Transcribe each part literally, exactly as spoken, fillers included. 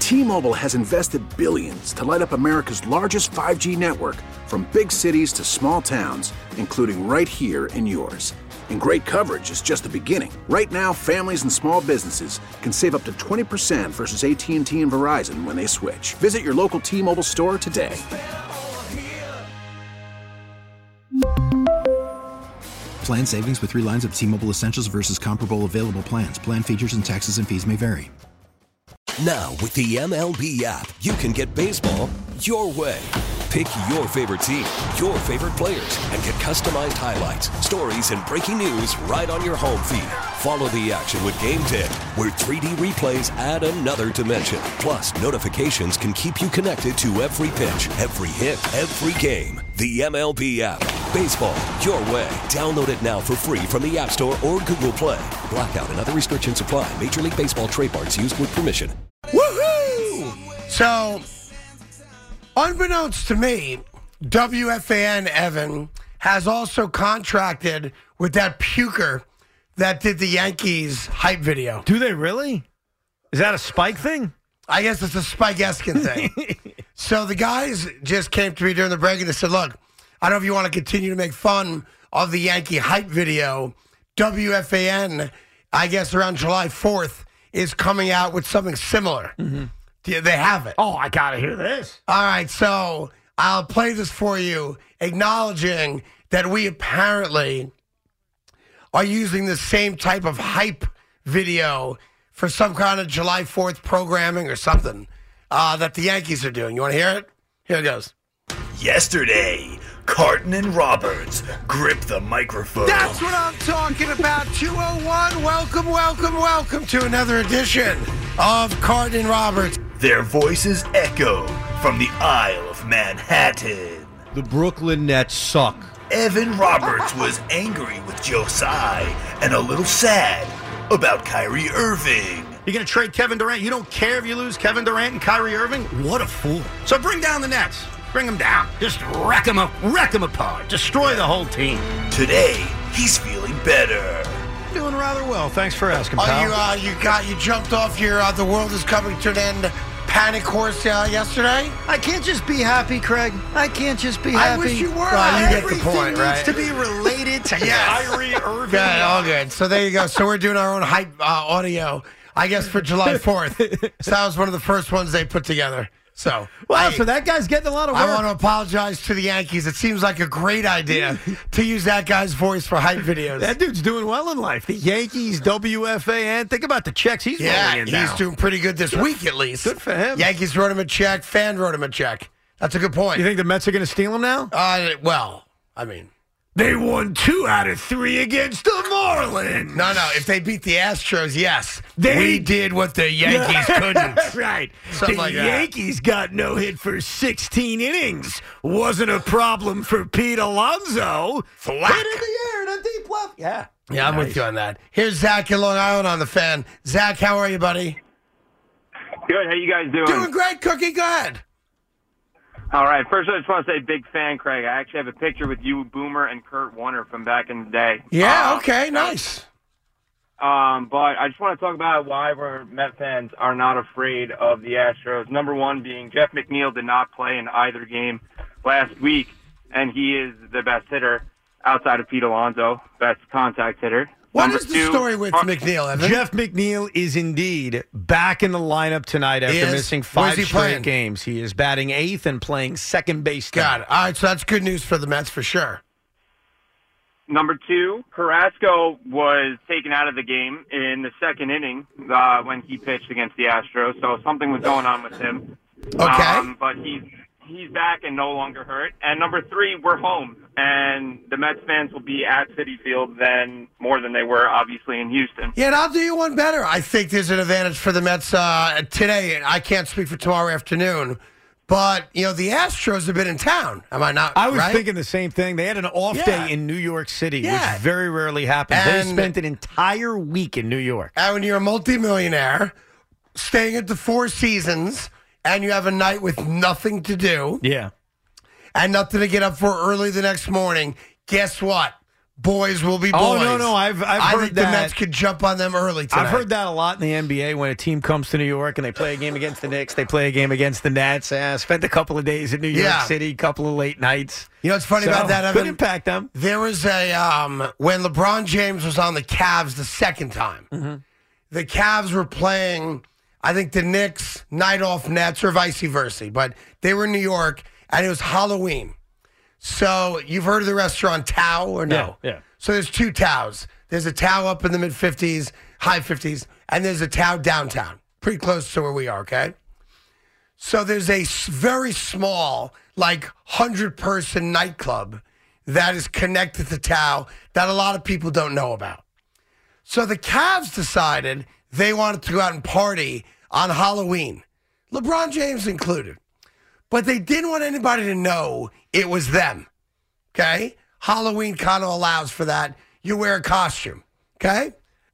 T-Mobile has invested billions to light up America's largest five G network, from big cities to small towns, including right here in yours. And great coverage is just the beginning. Right now, families and small businesses can save up to twenty percent versus A T and T and Verizon when they switch. Visit your local T-Mobile store today. Plan savings with three lines of T-Mobile Essentials versus comparable available plans. Plan features and taxes and fees may vary. Now, with the M L B app, you can get baseball your way. Pick your favorite team, your favorite players, and get customized highlights, stories, and breaking news right on your home feed. Follow the action with Game Day, where three D replays add another dimension. Plus, notifications can keep you connected to every pitch, every hit, every game. The M L B app. Baseball your way. Download it now for free from the App Store or Google Play. Blackout and other restrictions apply. Major League Baseball trademarks used with permission. Woohoo! So, unbeknownst to me, W F A N, Evan, has also contracted with that puker that did the Yankees hype video. Do they really? Is that a Spike thing? I guess it's a Spike Eskin thing. So the guys just came to me during the break and they said, look, I don't know if you want to continue to make fun of the Yankee hype video. W F A N, I guess around July fourth, is coming out with something similar. Mm-hmm. They have it. Oh, I got to hear this. All right, so I'll play this for you, acknowledging that we apparently are using the same type of hype video for some kind of July fourth programming or something uh, that the Yankees are doing. You want to hear it? Here it goes. Yesterday, Carton and Roberts gripped the microphone. That's what I'm talking about. two oh one, welcome, welcome, welcome to another edition of Carton and Roberts. Their voices echo from the Isle of Manhattan. The Brooklyn Nets suck. Evan Roberts was angry with Joe Tsai and a little sad about Kyrie Irving. You're going to trade Kevin Durant? You don't care if you lose Kevin Durant and Kyrie Irving? What a fool. So bring down the Nets. Bring them down. Just wreck them up, wreck them apart. Destroy the whole team. Today, he's feeling better. Doing rather well. Thanks for asking, Oh, pal. you, uh, you got you jumped off your uh, the world is coming to an end panic horse uh, yesterday? I can't just be happy, Craig. I can't just be I happy. wish you were. Well, you get the Everything point, needs right? to be related to Kyrie Irving. Good, all good. So there you go. So we're doing our own hype uh, audio, I guess, for July fourth. So that was one of the first ones they put together. So, Wow, I, so that guy's getting a lot of work. I want to apologize to the Yankees. It seems like a great idea to use that guy's voice for hype videos. That dude's doing well in life. The Yankees, W F A N. Think about the checks he's yeah, rolling in he's now. doing pretty good this week at least. Good for him. Yankees wrote him a check. Fan wrote him a check. That's a good point. You think the Mets are going to steal him now? Uh, well, I mean, They won two out of three against the Marlins. no, no. If they beat the Astros, yes. They- we did what the Yankees couldn't. Right. Something the like that. Yankees got no hit for sixteen innings. Wasn't a problem for Pete Alonso. Flack. Hit in the air to deep left. Yeah. Yeah, I'm Nice. with you on that. Here's Zach in Long Island on the Fan. Zach, how are you, buddy? Good. How you guys doing? Doing great, Cookie. Go ahead. All right. First, I just want to say, big fan, Craig. I actually have a picture with you, Boomer, and Kurt Warner from back in the day. Yeah, Um, okay, nice. Um, but I just want to talk about why we're Met fans are not afraid of the Astros. Number one being Jeff McNeil did not play in either game last week, and he is the best hitter outside of Pete Alonso, best contact hitter. What Number is the two, story with Har- McNeil, Evan? Jeff McNeil is indeed back in the lineup tonight after He is? missing Where's five he straight playing? games. He is batting eighth and playing second base. Got tonight. it. All right, so that's good news for the Mets for sure. Number two, Carrasco was taken out of the game in the second inning uh, when he pitched against the Astros, so something was going on with him. Okay. Um, but he's he's back and no longer hurt. And number three, we're home, and the Mets fans will be at Citi Field then more than they were obviously in Houston. Yeah, and I'll do you one better. I think there's an advantage for the Mets uh, today. I can't speak for tomorrow afternoon, but, you know, the Astros have been in town. Am I not I was right? thinking the same thing. They had an off Yeah. day in New York City, Yeah. which very rarely happens. And- they spent an entire week in New York. And when you're a multimillionaire, staying at the Four Seasons, and you have a night with nothing to do Yeah. and nothing to get up for early the next morning, guess what? boys will be boys. Oh, no, no, I've, I've I heard think that. the Mets could jump on them early tonight. I've heard that a lot in the N B A when a team comes to New York and they play a game against the Knicks, they play a game against the Nets. I spent a couple of days in New York Yeah. City, couple of late nights. You know what's funny So, about that, Evan? could impact them. There was a, um, when LeBron James was on the Cavs the second time, Mm-hmm. the Cavs were playing, I think, the Knicks, night off Nets, or vice versa. But they were in New York, and it was Halloween. So you've heard of the restaurant Tao or no? Yeah, yeah. So there's two Taos. There's a Tao up in the mid-fifties, high fifties, and there's a Tao downtown, pretty close to where we are, okay? So there's a s- very small, like one hundred person nightclub that is connected to Tao that a lot of people don't know about. So the Cavs decided they wanted to go out and party on Halloween, LeBron James included. But they didn't want anybody to know it was them, okay? Halloween kind of allows for that. You wear a costume, okay?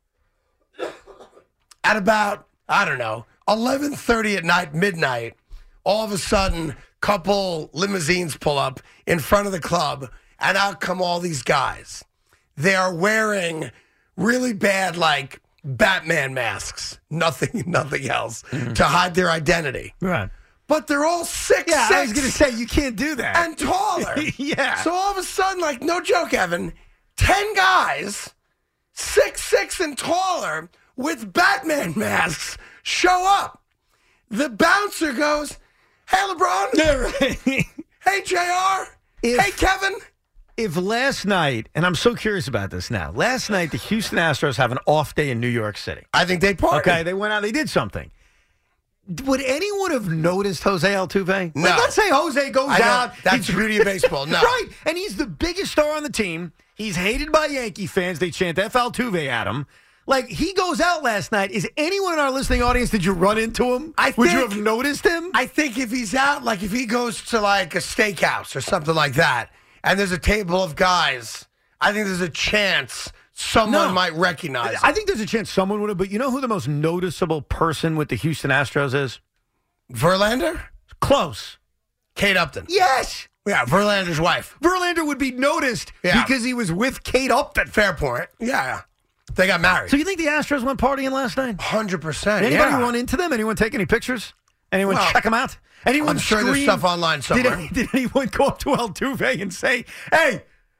At about, I don't know, eleven thirty at night, midnight, all of a sudden, couple limousines pull up in front of the club, and out come all these guys. They are wearing really bad, like, Batman masks, nothing, nothing else, to hide their identity. Right. But they're all six, Yeah, six I was going to say, you can't do that. and taller. Yeah. So all of a sudden, like, no joke, Evan, ten guys, six, six and taller, with Batman masks, show up. The bouncer goes, "Hey, LeBron. Yeah, right. Hey, J R. If- Hey, Kevin." If last night, and I'm so curious about this now, last night the Houston Astros have an off day in New York City. I think they partied. Okay, they went out, they did something. Would anyone have noticed Jose Altuve? No. Like, let's say Jose goes I know. out. That's he- the beauty of baseball. No. Right, and he's the biggest star on the team. He's hated by Yankee fans. They chant F. Altuve at him. Like, he goes out last night. Is anyone in our listening audience, did you run into him? I Would you think- have noticed him? I think if he's out, like if he goes to like a steakhouse or something like that, and there's a table of guys, I think there's a chance someone No. might recognize him. I think there's a chance someone would have, but you know who the most noticeable person with the Houston Astros is? Verlander? Close. Kate Upton. Yes! Yeah, Verlander's wife. Verlander would be noticed Yeah. because he was with Kate Upton. Fair point. Yeah, yeah. They got married. So you think the Astros went partying last night? one hundred percent. Anybody yeah. run into them? Anyone take any pictures? Anyone Well, check them out? Anyone I'm sure there's scream? stuff online somewhere. Did, did anyone go up to Altuve and say, "Hey,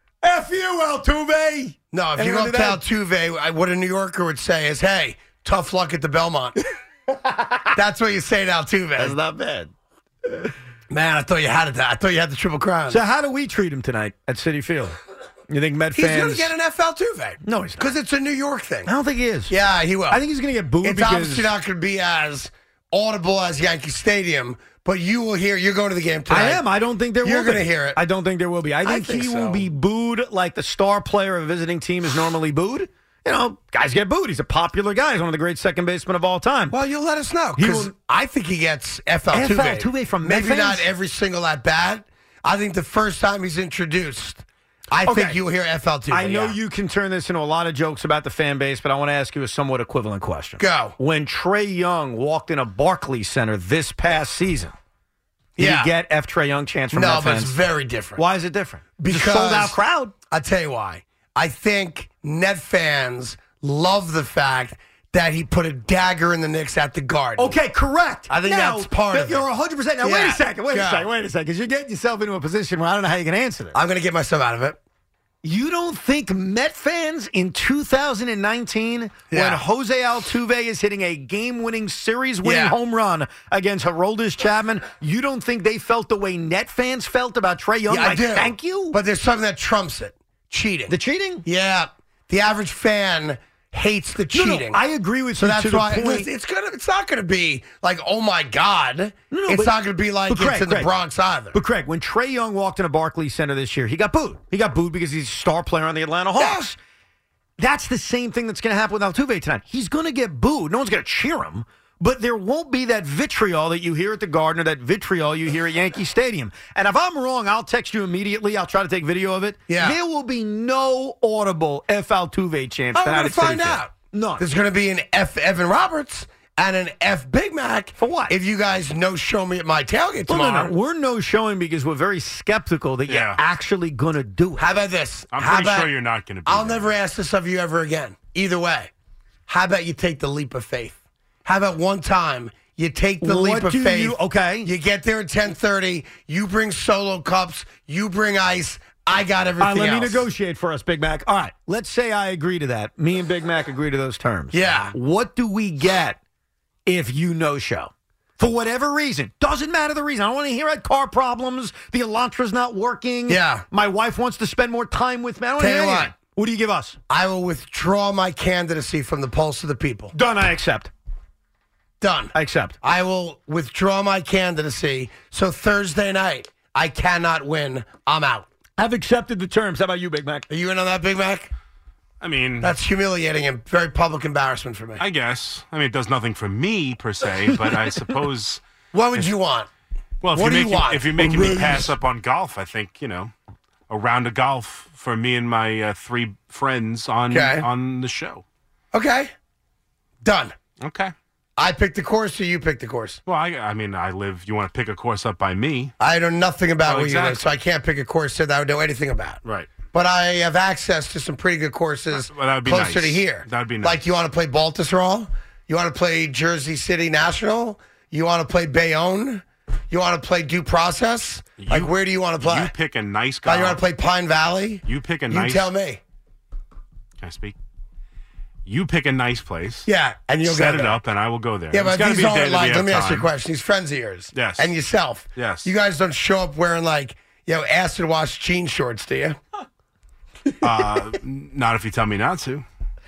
F you, Altuve"? No, if you Anyone go up do to that? Altuve, I- what a New Yorker would say is, "Hey, tough luck at the Belmont." That's what you say to Altuve. That's not bad. Man, I thought you had it. I thought you had the Triple Crown. So how do we treat him tonight at Citi Field? You think Met he's fans? going to get an F Altuve. No, he's not. Because it's a New York thing. I don't think he is. Yeah, he will. I think he's going to get booed it's because obviously not going to be as audible as Yankee Stadium, but you will hear. You're going to the game tonight. I am. I don't think there You're will be. gonna hear it. I don't think there will be. I think, think he so. will be booed like the star player of a visiting team is normally booed. You know, guys get booed. He's a popular guy. He's one of the great second basemen of all time. Well, you'll let us know He because will- I think he gets F Altuve. F Altuve from Met maybe fans? not every single at bat. I think the first time he's introduced, I Okay. think you'll hear F Altuve. I know yeah. you can turn this into a lot of jokes about the fan base, but I want to ask you a somewhat equivalent question. Go. When Trey Young walked in a Barclays Center this past season, did Yeah. you get F. Trey Young chance from No, Met but fans? it's very different. Why is it different? It's a Because sold out crowd. I'll tell you why. I think Net fans love the fact that he put a dagger in the Knicks at the Garden. Okay, correct. I think now, that's part of You're it. one hundred percent. Now, wait Yeah. a second. Wait Yeah. a second. Wait a second. Because you're getting yourself into a position where I don't know how you can answer this. I'm going to get myself out of it. You don't think Met fans in two thousand nineteen, Yeah. when Jose Altuve is hitting a game-winning, series-winning Yeah. home run against Haroldis Chapman, you don't think they felt the way Net fans felt about Trey Young? Yeah, I like, do. thank you? But there's something that trumps it. Cheating. The cheating? Yeah. The average fan hates the No, no, cheating. I agree with So you that's to the why point. it's, it's gonna. It's not gonna be like, oh my god. No, no, it's but- not gonna be like but it's Craig, in the Craig, Bronx either. But Craig, when Trey Young walked into Barclays Center this year, he got booed. He got booed because he's a star player on the Atlanta Hawks. That's the same thing that's going to happen with Altuve tonight. He's going to get booed. No one's going to cheer him. But there won't be that vitriol that you hear at the Garden or that vitriol you hear at Yankee Stadium. And if I'm wrong, I'll text you immediately. I'll try to take video of it. Yeah. There will be no audible F. Altuve chants I'm tonight gonna at Citi find Field. out. None. There's gonna be an F. Evan Roberts and an F Big Mac. For what? If you guys no show me at my tailgate Well, tomorrow. no, no. We're no showing because we're very skeptical that Yeah. you're actually going to do it. How about this? I'm How pretty about- sure you're not going to be I'll there. never ask this of you ever again. Either way, how about you take the leap of faith? How about one time you take the What leap of do faith? you- okay. You get there at ten thirty. You bring solo cups. You bring ice. I got All everything right, let else. me negotiate for us, Big Mac. All right, let's say I agree to that. Me and Big Mac agree to those terms. Yeah. What do we get if you no-show? For whatever reason. Doesn't matter the reason. I don't want to hear I had car problems. The Elantra's not working. Yeah. My wife wants to spend more time with me. I don't Tell hear you anything. what. What do you give us? I will withdraw my candidacy from the Pulse of the People. Done, I accept. Done. I accept. I will withdraw my candidacy. So Thursday night, I cannot win. I'm out. I've accepted the terms. How about you, Big Mac? Are you in on that, Big Mac? I mean, That's humiliating and very public embarrassment for me. I guess. I mean, it does nothing for me per se, but I suppose. What would you want? Well, if What you're do you making, want? if you're making me Raise. pass up on golf, I think you know a round of golf for me and my uh, three friends on Okay. on the show. Okay. Done. Okay. I picked the course or you picked the course? Well, I, I mean, I live. You want to pick a course up by me, I know nothing about Oh, where you live, exactly. so I can't pick a course that I would know anything about. right? But I have access to some pretty good courses Well, that would be closer nice. to here. That would be nice. Like, you want to play Baltusrol? You want to play Jersey City National? You want to play Bayonne? You want to play Due Process? like, You- where do you want to play? You pick a nice Oh, golf. you want to play Pine Valley? You pick a You nice. tell me. Can I speak? You pick a nice place. Yeah, and you'll set go it there. up, and I will go there. Yeah, It's but gotta these be a day aren't that we like, let have me ask you a time. question. These friends of yours. Yes. And yourself. Yes. You guys don't show up wearing, like, you know, acid wash jean shorts, do you? Uh, not if you tell me not to.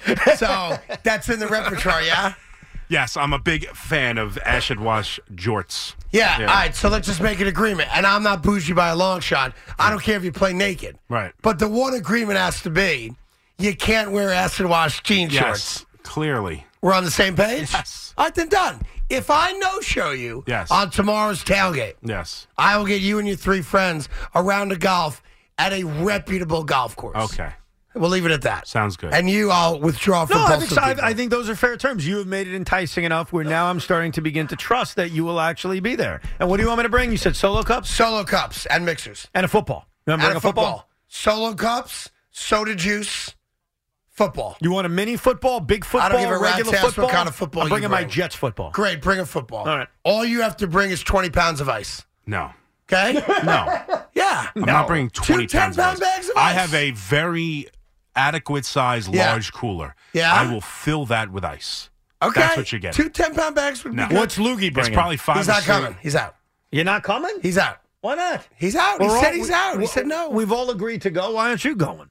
So that's in the repertoire, yeah? Yes, I'm a big fan of acid wash jorts. Yeah, Yeah. all right, so let's just make an agreement. And I'm not bougie by a long shot. I don't care if you play naked. Right. But the one agreement has to be you can't wear acid wash jean Yes, shorts. clearly. We're on the same page? Yes. All right, then done. If I no-show you Yes. on tomorrow's tailgate, Yes. I will get you and your three friends a round of golf at a reputable golf course. Okay. We'll leave it at that. Sounds good. And you, I'll withdraw from No, I Pulse think, of so. I, People. I think those are fair terms. You have made it enticing enough where now I'm starting to begin to trust that you will actually be there. And what do you want me to bring? You said solo cups Solo cups and mixers. and a football. You want me to And bring a a football? football. Solo cups, soda juice, football. You want a mini football, big football, I don't give a rat's regular ass what football? kind of football I'm you bringing my bring. Jets football. Great, bring a football. All right. All you have to bring is twenty pounds of ice. No. Okay? No. Yeah. I'm not bringing twenty Two pounds of ten-pound ice. bags of I ice. have a very adequate size Yeah. large cooler. Yeah? I will fill that with ice. Okay. That's what you get. Two ten-pound bags would No. be good. What's Loogie It's bringing? probably five He's or not six. coming. He's out. You're not coming? He's out. Why not? He's out. He We're said all- he's out. He we- said no. We've all agreed to go. Why aren't you going?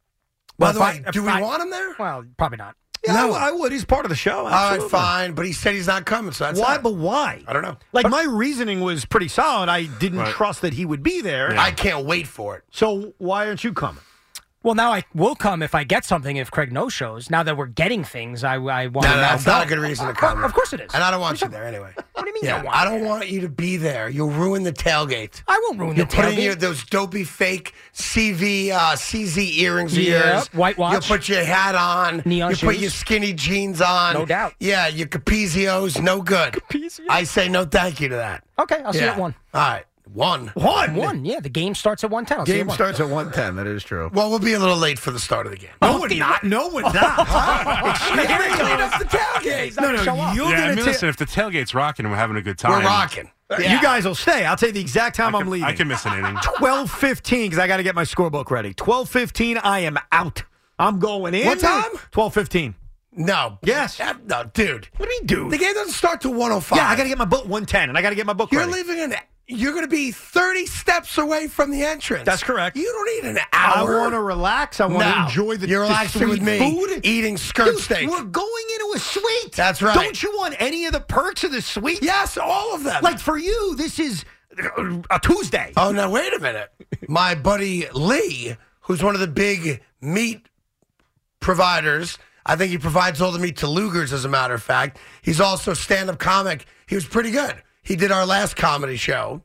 By the Well, way, if I- do if we I- want him there? Well, probably not. Yeah, No. I, I would. He's part of the show. All right, Absolutely. fine. But he said he's not coming, so that's Why? it. But why? I don't know. Like, my reasoning was pretty solid. I didn't Right. trust that he would be there. Yeah. I can't wait for it. So why aren't you coming? Well, now I will come if I get something. If Craig no shows, now that we're getting things, I, I want No, to no, now that's not go. a good reason to come. Of course it is. And I don't want you there anyway. What do you mean you Yeah, don't want I me don't there? want you to be there. You'll ruin the tailgate. I won't ruin You'll the put in tailgate. your, those dopey fake C V, uh, C Z earrings of Yep, yours. whitewash. You'll put your hat on. Neon You put shoes. your skinny jeans on. No doubt. Yeah, your Capizios, no good. Capizios? I say no thank you to that. Okay, I'll see you Yeah. at one. All right, one. One. One, yeah. The game starts at one ten. I'll see you at Game one. starts at one ten. That is true. Well, we'll be a little late for the start of the game. No, we're not. No, we're not. We're gonna clean up the tailgate. no, no, show up. you're Yeah, I gonna mean, ta- listen, if the tailgate's rocking and we're having a good time. We're rocking. Yeah. You guys will stay. I'll tell you the exact time I I'm can, leaving. I can miss an inning. twelve fifteen because I got to get my scorebook ready. twelve fifteen, I am out. I'm going in. What time? twelve fifteen. No. Yes. That- no, dude. What do you mean, The dude? game doesn't start till one oh five. Yeah, I got to get my book one ten, and I got to get my book You're ready. leaving an. You're going to be thirty steps away from the entrance. That's correct. You don't need an I hour. want to relax. I want to No. enjoy the You're the relaxing sweet with me, food. eating skirt Dude, steak. We're going into a suite. That's right. Don't you want any of the perks of the suite? Yes, all of them. Like for you, this is a Tuesday. Oh, now wait a minute. My buddy Lee, who's one of the big meat providers, I think he provides all the meat to Luger's, as a matter of fact. He's also a stand-up comic. He was pretty good. He did our last comedy show.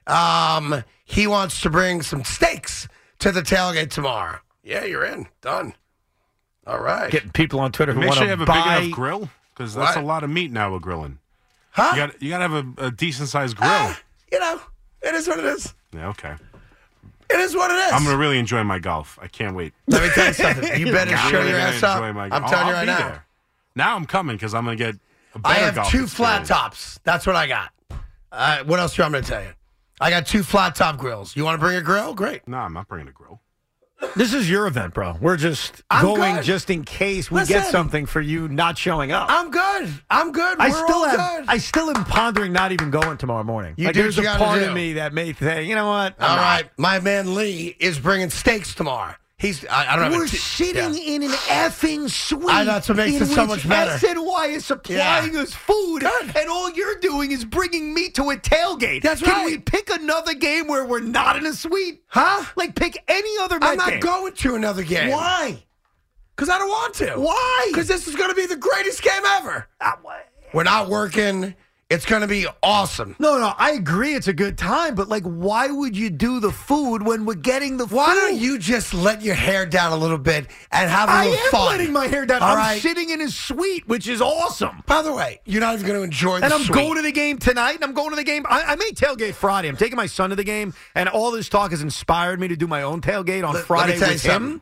Um, he wants to bring some steaks to the tailgate tomorrow. Yeah, you're in. Done. All right. Getting people on Twitter who Make want sure you to have a big buy. enough grill. because that's What? a lot of meat now we're grilling. Huh? You got you got to have a, a decent sized grill. Ah, you know, it is what it is. Yeah, okay. It is what it is. I'm gonna really enjoy my golf. I can't wait. Let me tell you something. You better I'm show really your gonna ass up. enjoy my I'm golf. telling Oh, you I'll right be now. there. Now I'm coming because I'm gonna get a I better have golf two flat experience. tops. That's what I got. Uh, what else do you want me to tell you? I got two flat top grills. You want to bring a grill? Great. No, I'm not bringing a grill. This is your event, bro. We're just I'm going good. just in case we Listen. get something for you not showing up. I'm good. I'm good. I We're still all have. good. I still am pondering not even going tomorrow morning. You like do there's what you a gotta part do. of me that may say, you know what? I'm All not. right. My man Lee is bringing steaks tomorrow. He's. I, I don't have We're a t- sitting yeah. in an effing suite. I know, that's what makes in it so which much better. S N Y is supplying Yeah. us food, Good. and all you're doing is bringing me to a tailgate. That's Can right. we pick another game where we're not in a suite? Huh? Like pick any other I'm Met not game. going to another game. Why? Because I don't want to. Why? Because this is going to be the greatest game ever. Ah, why? We're not working. It's going to be awesome. No, no, I agree it's a good time, but like, why would you do the food when we're getting the food? Why don't you just let your hair down a little bit and have a I little am fun? letting my hair down. All I'm right. sitting in his suite, which is awesome. By the way, you're not even going to enjoy the And I'm suite. going to the game tonight, and I'm going to the game. I, I may tailgate Friday. I'm taking my son to the game, and all this talk has inspired me to do my own tailgate on Let- let me Friday tell you with him. something.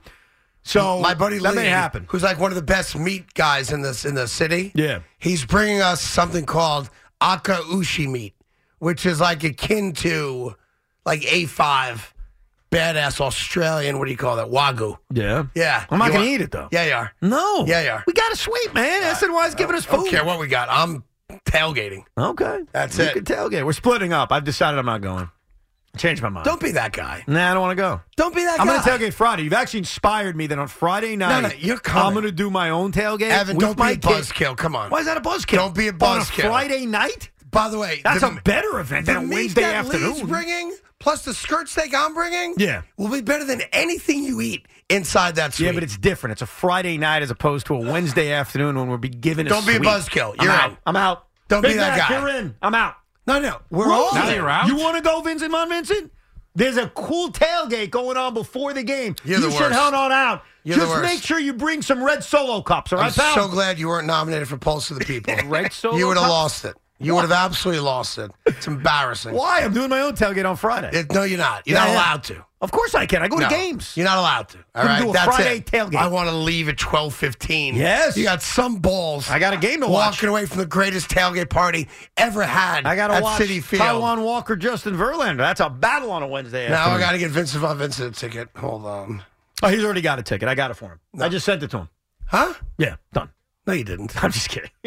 So my buddy that Lee, may happen. who's like one of the best meat guys in this in the city. Yeah. He's bringing us something called Akaushi meat, which is like akin to like A five, badass Australian. What do you call that? Wagyu. Yeah. Yeah. I'm not You going to want- eat it, though. Yeah, you are. No. Yeah, you are. We got a suite, man. S N Y's giving us I don't food. care what we got. I'm tailgating. Okay. That's we it. can tailgate. We're splitting up. I've decided I'm not going. I changed my mind. Don't be that guy. Nah, I don't want to go. Don't be that I'm guy. going to tailgate Friday. You've actually inspired me that on Friday night, no, you're coming. I'm going to do my own tailgate. Evan, with don't be my a kid. buzzkill. Come on. Why is that a buzzkill? Don't be a On a buzzkill. Friday night? By the way, That's the, a better event the than a meat Wednesday that afternoon. Lee's bringing, plus the skirt steak I'm bringing, Yeah. will be better than anything you eat inside that suite. Yeah, but it's different. It's a Friday night as opposed to a Wednesday afternoon when we'll be given a Don't be a suite. buzzkill. I'm You're out. in. I'm out. Don't Big be that Mac, guy. You're in. I'm out. no, no, we're We're all Now in. you're out? You want to go, Vincent Von Vincent? There's a cool tailgate going on before the game. You're you the should worst. head on out. You're the Just worst. make sure you bring some red Solo cups, all I'm right, pal? so glad you weren't nominated for Pulse of the People. Red Solo You would have cups? lost it. You would have absolutely lost it. It's embarrassing. Why? I'm doing my own tailgate on Friday. It- no, you're not. You're Yeah, not I am. allowed to. Of course I can. I go No, to games. You're not allowed to. All Gonna right, do a that's Friday it. tailgate. I want to leave at twelve fifteen. Yes. You got some balls. I got a game to watch. Walking away from the greatest tailgate party ever had I got to at watch City Field. Taiwan Walker, Justin Verlander. That's a battle on a Wednesday Now I afternoon. got to get Vincent Von Vincent a ticket. Hold on. Oh, he's already got a ticket. I got it for him. I just sent it to him. Huh? Yeah, done. No, you didn't. I'm just kidding.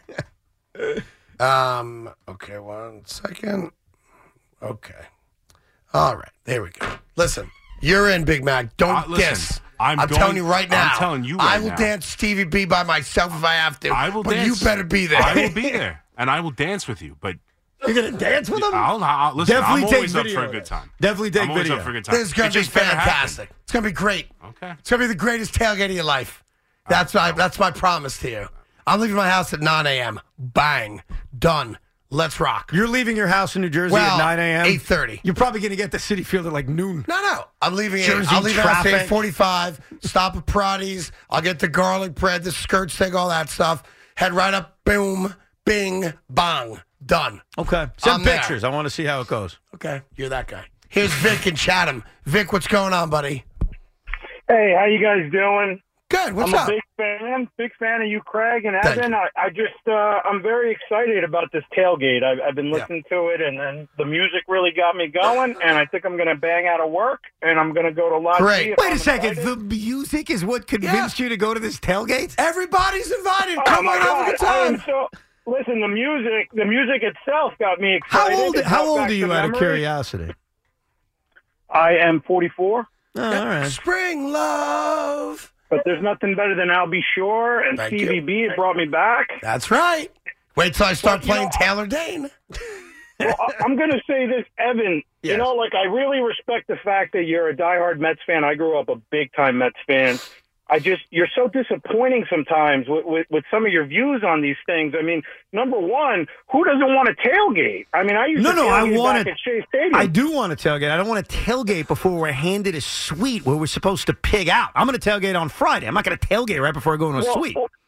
Um. Okay, one second. Okay. All right. There we go. Listen, you're in, Big Mac. Don't Uh, listen, diss. I'm I'm going- telling you right I'm now. telling you I right will now. dance Stevie B by myself if I have to. I will but dance. you better be there. I will be there, and I will dance with you. But You're going to dance with him? I'll, I'll listen. Definitely I'm take always up video for a of good it. time. Definitely take I'm always video. up for a good time. This is going It to be just better happen. fantastic. It's going to be great. Okay. It's going to be the greatest tailgate of your life. That's my that's my promise to you. I'm leaving my house at nine a.m. Bang. Done. Let's rock. You're leaving your house in New Jersey Well, at nine a.m.? eight thirty. You're probably going to get to City Field at like noon. No, no. I'm leaving. Jersey I'll leave at traffic. eight forty-five. Stop at Pradi's. I'll get the garlic bread, the skirt steak, all that stuff. Head right up. Boom. Bing. Bang. Done. Okay. Send I'm there. pictures. I want to see how it goes. Okay. You're that guy. Here's Vic in Chatham. Vic, what's going on, buddy? Hey, how you guys doing? Good. What's I'm up? a big fan, big fan of you, Craig and Thank Evan. you. I, I just, uh, I'm very excited about this tailgate. I've, I've been listening to it, and then the music really got me going. And I think I'm going to bang out of work, and I'm going to go to Lodge Great. B if Wait I'm a second. invited. The music is what convinced you to go to this tailgate? Everybody's invited. Oh, Come my on, have a God. good I am time. so, listen, the music, the music itself got me How excited. old? It How brought old back are you, some out of memories. curiosity? I am forty-four, Oh, all right. Spring love. but there's nothing better than I'll Be Sure and Thank Stevie you. B. It brought me back. That's right. Wait till I start Well, you playing know, Taylor Dane. Well, I- I'm going to say this, Evan. Yes. You know, like, I really respect the fact that you're a diehard Mets fan. I grew up a big-time Mets fan. I just, you're so disappointing sometimes with, with, with some of your views on these things. I mean, number one, who doesn't want a tailgate? I mean, I used No, to no, I tailgate want back to. at Shea Stadium. I do want to tailgate. I don't want to tailgate before we're handed a suite where we're supposed to pig out. I'm going to tailgate on Friday. I'm not going to tailgate right before I go into a Well, suite. well, y-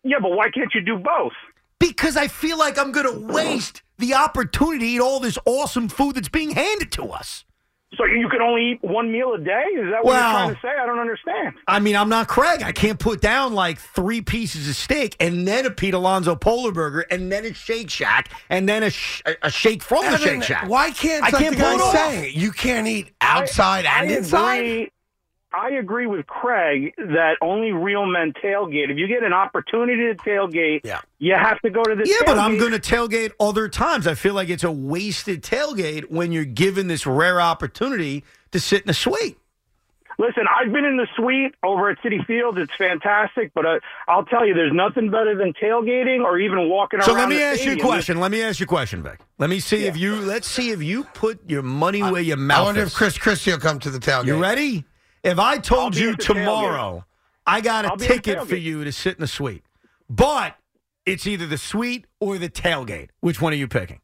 Yeah, but why can't you do both? Because I feel like I'm going to waste the opportunity to eat all this awesome food that's being handed to us. So you can only eat one meal a day? Is that what Well, you're trying to say? I don't understand. I mean, I'm not Craig. I can't put down like three pieces of steak and then a Pete Alonso Polar Burger and then a Shake Shack and then a, sh- a shake from the Evan, Shake Shack. Why can't, I like can't the pull it guy off. say, you can't eat outside I, and I inside? Agree, I agree with Craig that only real men tailgate. If you get an opportunity to tailgate, yeah. you have to go to the Yeah, tailgate. but I'm going to tailgate other times. I feel like it's a wasted tailgate when you're given this rare opportunity to sit in a suite. Listen, I've been in the suite over at Citi Field. It's fantastic, but uh, I'll tell you, there's nothing better than tailgating or even walking So around. let me the ask you a stadium. question. Let me ask you a question, Vic. Let me see Yeah. if you. Let's see if you put your money where your mouth I wonder is. if Chris Christie will come to the tailgate. You ready? If I I'll told be you at the tomorrow, I got a I'll be at the ticket for tailgate. you to sit in the suite, but it's either the suite or the tailgate. Which one are you picking?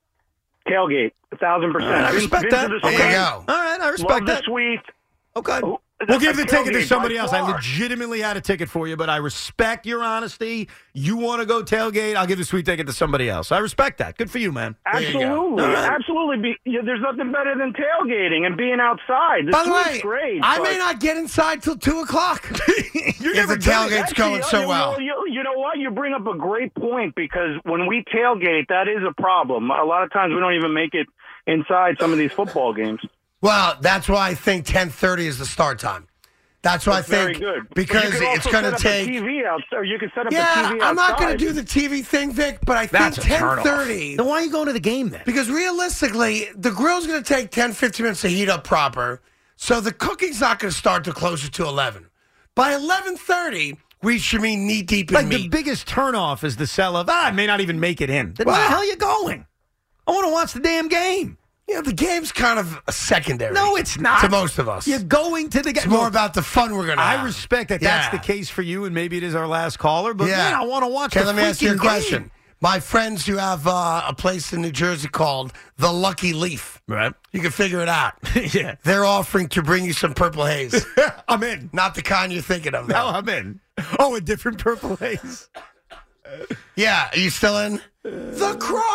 Tailgate, a thousand percent. I I've been- respect been that. to the There suite. you go. All right, I respect Love that. the suite. Okay. Oh, We'll that's give the a ticket to tailgate somebody by else. I far. legitimately had a ticket for you, but I respect your honesty. You want to go tailgate, I'll give the sweet ticket to somebody else. I respect that. Good for you, man. Absolutely, All right. absolutely. Be, yeah, there's nothing better than tailgating and being outside. The By the suite's way, great. I but- may not get inside till two o'clock. You're if never the done it. tailgate's Actually, going so you, well. You, you know what? You bring up a great point because when we tailgate, that is a problem. A lot of times we don't even make it inside some of these football games. Well, that's why I think ten thirty is the start time. That's why That's I think very good. because you can it's also going set to up take. a T V out, or you can set up Yeah, a T V I'm not going to outside. do the T V thing, Vic, but I That's think a ten turnoff. thirty. Then why are you going to the game then? Because realistically, the grill's going to take ten, fifteen minutes to heat up proper. So the cooking's not going to start till closer to eleven. By eleven thirty, we should be knee deep in Like meat. the biggest turnoff is the sell of, ah, I may not even make it in. Then where Wow. the hell are you going? I want to watch the damn game. Yeah, the game's kind of a secondary. No, it's not. To most of us. You're going to the game. It's more about the fun we're going to have. I respect that Yeah. that's the case for you, and maybe it is our last caller, but Yeah. man, I want to watch Okay, the let me ask you a freaking question. game. My friends who have uh, a place in New Jersey called the Lucky Leaf. Right. You can figure it out. Yeah. They're offering to bring you some Purple Haze. I'm in. Not the kind you're thinking of. No, though. I'm in. Oh, a different Purple Haze. Yeah, are you still in? The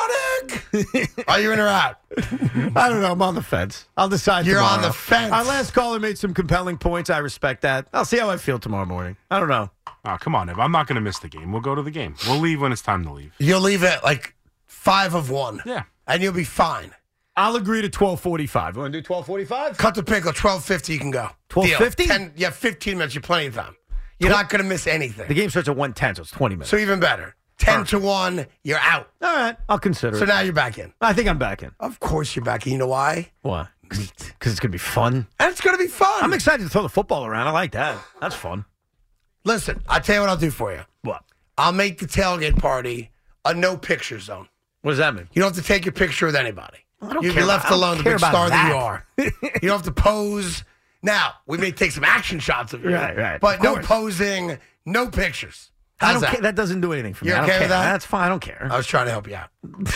Chronic! Are you in or out? I don't know. I'm on the fence. I'll decide You're tomorrow. on the fence. Our last caller made some compelling points. I respect that. I'll see how I feel tomorrow morning. I don't know. Oh, come on, Ev. I'm not going to miss the game. We'll go to the game. We'll leave when it's time to leave. You'll leave at like five of one. Yeah. And you'll be fine. I'll agree to twelve forty-five. You want to do twelve forty-five? Cut the pickle, twelve fifty, you can go. twelve fifty? Deal. ten, yeah, fifteen minutes, you're plenty of time. You're not going to miss anything. The game starts at one ten, so it's twenty minutes. So even better. ten to one, you're out. All right. I'll consider So it. now you're back in. I think I'm back in. Of course you're back in. You know why? Why? Because it's going to be fun. And it's going to be fun. I'm excited to throw the football around. I like that. That's fun. Listen, I'll tell you what I'll do for you. What? I'll make the tailgate party a no picture zone. What does that mean? You don't have to take your picture with anybody. I don't You'll care be left about- I don't alone, the care big about star that. that. you are. You don't have to pose. Now, we may take some action shots of you. Right, right. But Of no course. posing, no pictures. I How's don't that? care. That doesn't do anything for me. You're I don't okay care. with that? That's fine. I don't care. I was trying to help you out.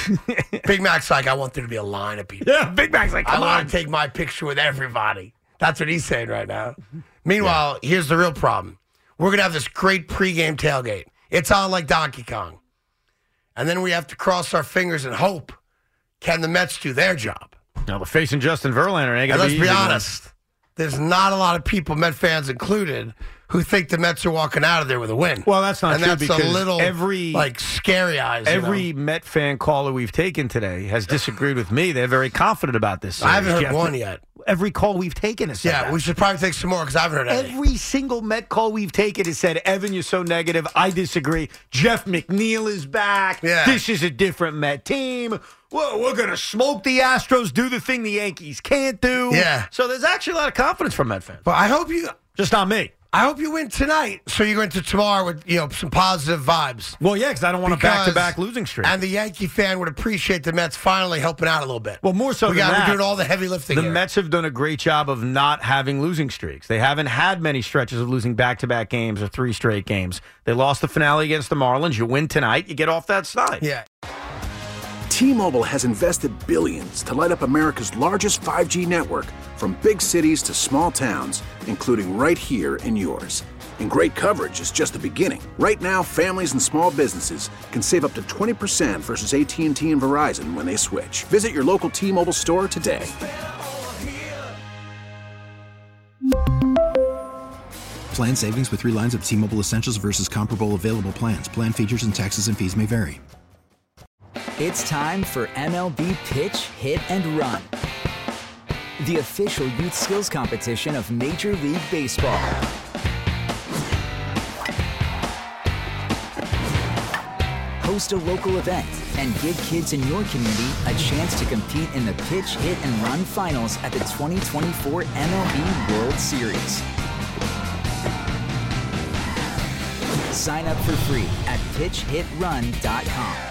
Big Mac's like, I want there to be a line of people. Yeah, Big Mac's like, I come on. want to take my picture with everybody. That's what he's saying right now. Meanwhile, here's the real problem. We're going to have this great pregame tailgate. It's on like Donkey Kong. And then we have to cross our fingers and hope, can the Mets do their job? Now, the facing Justin Verlander ain't And going to let's be be easy, man. honest, there's not a lot of people, Met fans included, who think the Mets are walking out of there with a win. Well, that's not and true that's because a little every like scary eyes. you every know? Met fan caller we've taken today has disagreed with me. They're very confident about this. I haven't series, heard Jeff. one yet. Every call we've taken has said Yeah, that. we should probably take some more because I haven't heard any. Every single Met call we've taken has said, Evan, you're so negative. I disagree. Jeff McNeil is back. Yeah. This is a different Met team. Well, we're going to smoke the Astros, do the thing the Yankees can't do. Yeah. So there's actually a lot of confidence from Met fans. But I hope you, Just not me. I hope you win tonight, so you go into tomorrow with you know some positive vibes. Well, yeah, because I don't want a Because- back-to-back losing streak. And the Yankee fan would appreciate the Mets finally helping out a little bit. Well, more so we than got that, we're doing all the heavy lifting. The here. Mets have done a great job of not having losing streaks. They haven't had many stretches of losing back-to-back games or three straight games. They lost the finale against the Marlins. You win tonight, you get off that side. Yeah. T-Mobile has invested billions to light up America's largest five G network, from big cities to small towns, including right here in yours. And great coverage is just the beginning. Right now, families and small businesses can save up to twenty percent versus A T and T and Verizon when they switch. Visit your local T-Mobile store today. Plan savings with three lines of T-Mobile Essentials versus comparable available plans. Plan features and taxes and fees may vary. It's time for M L B Pitch, Hit, and Run, the official youth skills competition of Major League Baseball. Host a local event and give kids in your community a chance to compete in the Pitch, Hit, and Run finals at the twenty twenty-four M L B World Series. Sign up for free at pitch hit run dot com.